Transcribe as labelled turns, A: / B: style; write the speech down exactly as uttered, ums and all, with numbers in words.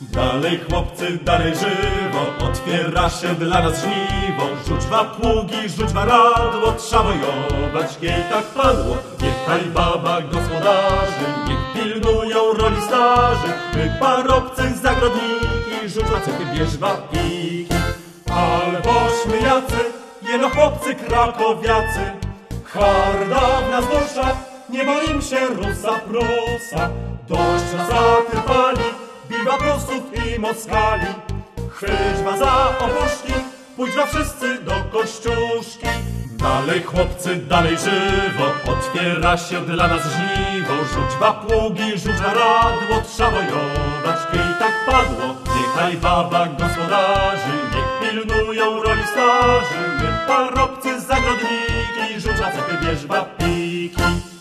A: Dalej chłopcy, dalej żywo, otwiera się dla nas żniwo. Rzućwa pługi, rzućwa radło, trzeba wojować, jej tak padło. Niechaj baba gospodarzy, niech pilnują roli starzy. My parobcy, zagrodniki, rzućwa cechy, bierzwa piki. Albośmy jacy, jeno chłopcy krakowiacy, harda w nas dusza, nie boim się Rusa Prusa. Dość nas zatrpali, biwa Prusów i Moskali. Chwyćma za opuszki, pójdźma wszyscy do kościuszki. Dalej chłopcy, dalej żywo, otwiera się dla nas żniwo. Rzućma pługi, rzućma radło, trzeba wojować, i tak padło. Niechaj baba gospodarzy, niech pilnują roli starzy. My parobcy, zagrodniki, rzućma cechy, bierzwa piki.